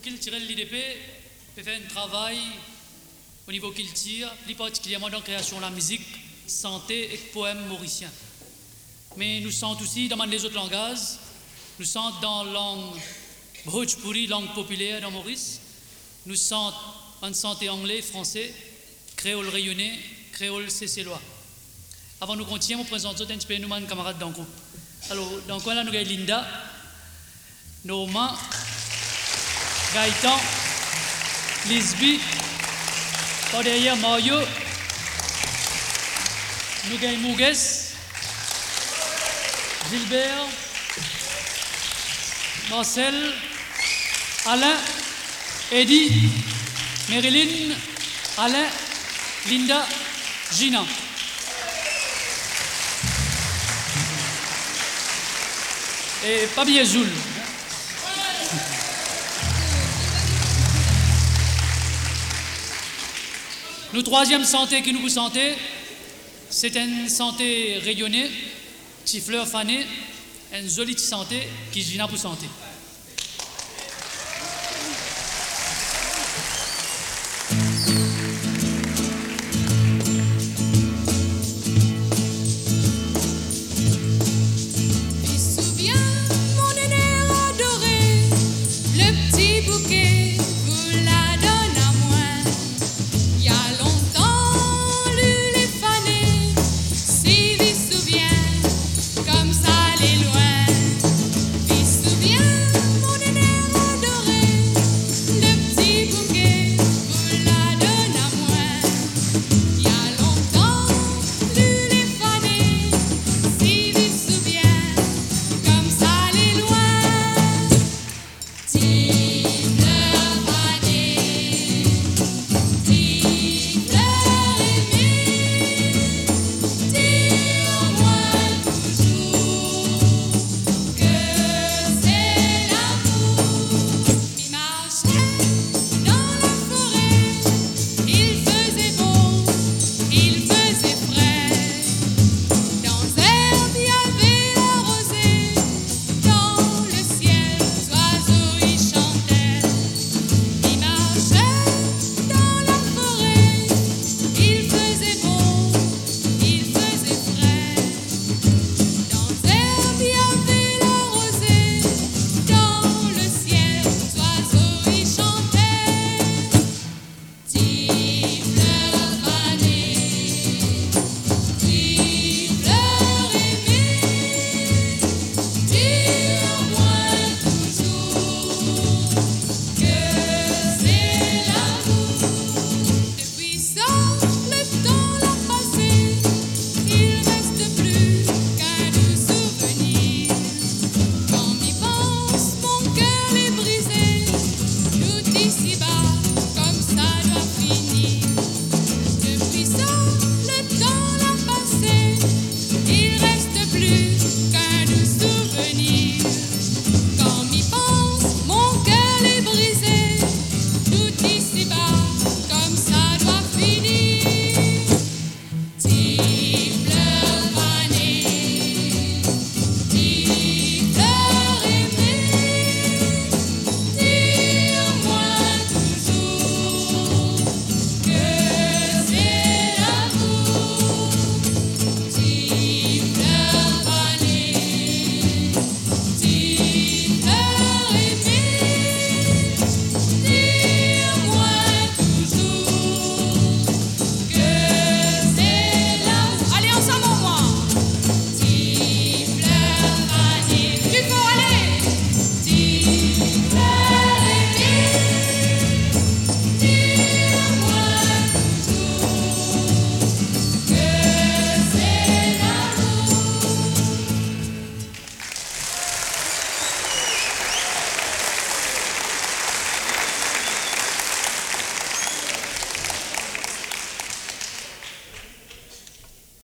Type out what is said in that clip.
culturel l'IDP peut faire un travail au niveau culture, plus particulièrement dans la création de la musique, santé et poèmes mauriciens. Mais nous sommes aussi dans les autres langages, nous sommes dans la langue Bhojpuri, langue populaire dans Maurice, nous sommes en santé anglais, français, créole rayonnais, créole cécélois. Avant de nous continuer, je présente un petit peu nos camarades dans le groupe. Alors, dans le coin là, nous avons Linda, Norma, Gaëtan, Lisby, par derrière Mario, nous avons Mougues, Gilbert, Marcel, Alain, Eddie, Marilyn, Alain, Linda, Gina. Et Pabier Zoul. Nous troisième santé que nous vous sentez, c'est une santé rayonnée, petit fleur fanée, une jolie santé qui Gina pour santé.